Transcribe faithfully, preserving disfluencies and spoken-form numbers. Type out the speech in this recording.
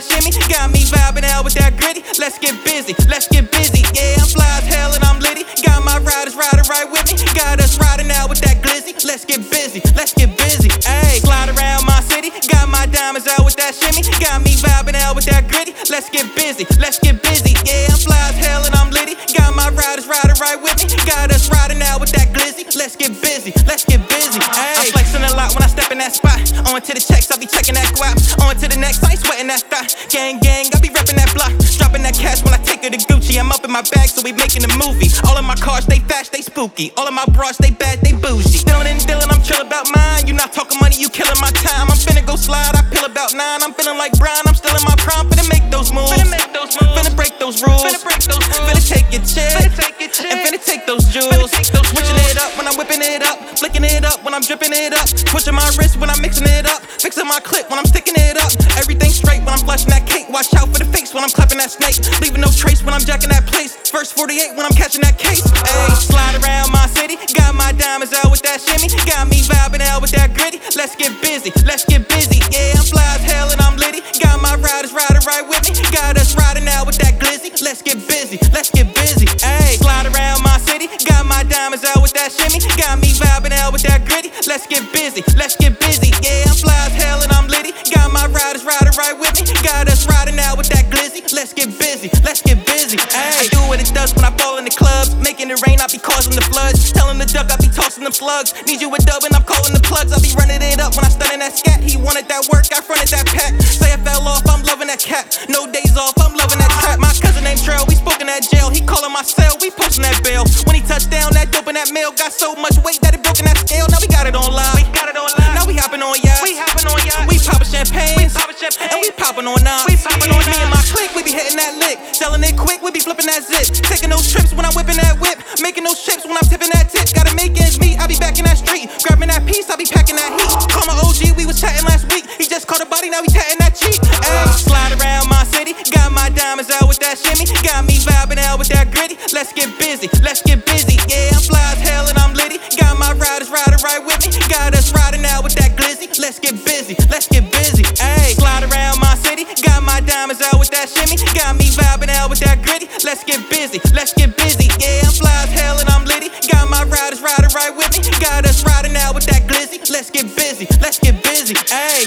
that shimmy. Got me vibing out with that gritty. Let's get busy, let's get busy. Yeah, I'm fly as hell and I'm litty. Got my riders riding right with me. Got us riding out with that glizzy. Let's get busy, let's get busy. Ayy, slide around my city. Got my diamonds out with that shimmy. Got me vibing out with that gritty. Let's get busy, let's get busy. Yeah, I'm fly as hell and I'm litty. Got my riders riding right with me. Got us riding out with that glizzy. Let's get busy, let's get busy. Ayy, I'm flexing a lot when I step in that spot. On to the checks, I be checking that guap. On to the next, I ain't sweating that thigh. Gang, gang, I be repping that block. Dropping that cash when I take her to Gucci. I'm up in my bag, so we making a movie. All of my cars, they fast, they spooky. All of my bras, they bad, they bougie. Dylan and Dylan, I'm chill about mine. You not talking money, you killing my time. I'm finna go slide, I pill about nine. I'm feeling like Brian, I'm still in my prime. Finna make those moves, finna make those moves. Finna break those rules, finna break those rules. Finna take your chick, finna take your chick. And finna take those jewels. Take those Switching it up when I'm whipping it up. Flicking it up when I'm dripping it up. Twitching my wrist when I'm mixing it up. Fixing my clip when I'm sticking it up. Everything straight when I'm flushing that cake. Watch out for the fakes when I'm clapping that snake. Leaving no trace when I'm jacking that place. First forty-eight when I'm catching that case. Ayy, slide around my city. Got my diamonds out with that shimmy. Got me vibing out with that gritty. Let's get busy, let's get busy. Yeah, I'm fly as hell and I'm litty. Got my riders riding right with me. Got us riding out with that glizzy. Let's get busy, let's get busy. Ayy, slide around my city. Got my diamonds out with that shimmy. Got me vibing out with that gritty. Let's get busy, let's get busy. Yeah, I'm fly as hell and I'm litty. Got my riders riding right with me. Got us riding out with that glizzy. Let's get busy, let's get busy. Ay, I do what it does when I fall in the clubs. Making it rain, I be causing the floods. Telling the duck, I be tossing them slugs. Need you a dub and I'm calling the plugs. I be running it up when I stun in that scat. He wanted that work, I fronted that pack. Say I fell off, I'm loving that cap. No days off, I'm loving that trap. My cousin named Trail, we spoke in that jail. He calling my cell, we posting that bail. When he touched down, that dope in that mail got so much weight that it broke in that scale. Now we got it on live. We got it on live. Now we hopping on yachts. We hopping on yachts. We popping champagne. We popping champagne. And we popping on nines. We popping on Me and my clique, we be hitting that lick. Selling it quick, we be flipping that zip. Taking those trips when I'm whipping that whip. Making those chips when I'm tipping that tip. Gotta make ends meet, I be back in that street. Grabbing that piece, I be packing that heat. Call my O G, we was chatting last week. He just caught a body, now he tatting that cheek. Ay, slide around my city. Got my diamonds out with that shimmy. Got me vibing out with that gritty. Let's get busy, let's get busy. Yeah, I'm fly as hell and I'm litty. Got my riders riding right with me. Got us riding out with that glizzy. Let's get busy, let's get busy. Ay, slide around my city. Got my diamonds out with that shimmy. Got me vibing out with that gritty. Let's get busy, let's get busy. Yeah, I'm fly as hell and I'm litty. Got my riders riding right with me. Got us riding out with that glizzy. Let's get busy, let's get busy. Ay.